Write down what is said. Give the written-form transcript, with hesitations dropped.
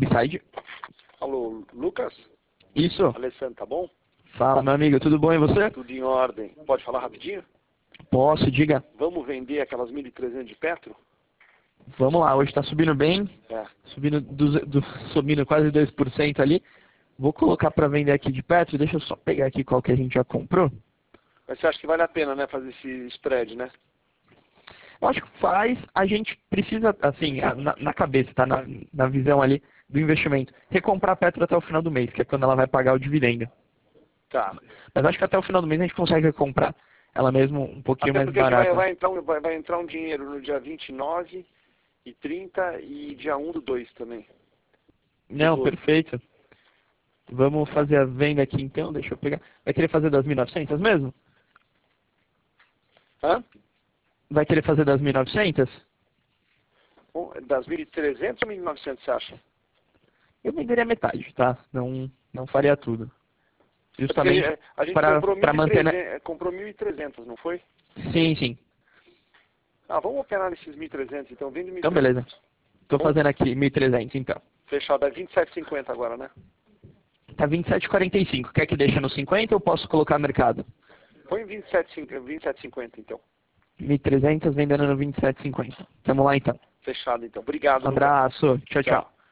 B-Side. Alô, Lucas? Isso. Alessandro, tá bom? Fala, meu amigo, tudo bom e você? Tudo em ordem. Pode falar rapidinho? Posso, diga. Vamos vender aquelas 1.300 de Petro? Vamos lá, hoje está subindo bem, É. subindo quase 2% ali. Vou colocar para vender aqui de Petro, deixa eu só pegar aqui qual que a gente já comprou. Mas você acha que vale a pena, né, fazer esse spread, né? Eu acho que faz, a gente precisa, assim, na cabeça, tá? Na visão ali do investimento, recomprar a Petro até o final do mês, que é quando ela vai pagar o dividendo. Tá. Mas acho que até o final do mês a gente consegue recomprar ela mesmo um pouquinho Até mais porque barata. vai entrar um dinheiro no dia 29 e 30 e dia 1 do 2 também. Não, Do 12. perfeito. Vamos fazer a venda aqui então, deixa eu pegar. Vai querer fazer das 1.900 mesmo? Hã? Vai querer fazer das 1.900? Bom, das 1.300 ou 1.900 você acha? Eu venderia metade, tá? Não faria tudo. É porque Justamente a gente para manter... comprou 1.300, não foi? Sim, sim. Ah, vamos operar nesses 1.300, então vende 1.300. Então, beleza. Estou Bom, fazendo aqui 1.300, então. fechado, é 27,50 agora, né? Tá 27,45. Quer que deixe no 50 ou posso colocar mercado? Põe 27,50 então. 1.300 vendendo no 27,50. Vamos lá, então. Fechado, então. Obrigado, Um Lucas. abraço. Tchau, tchau.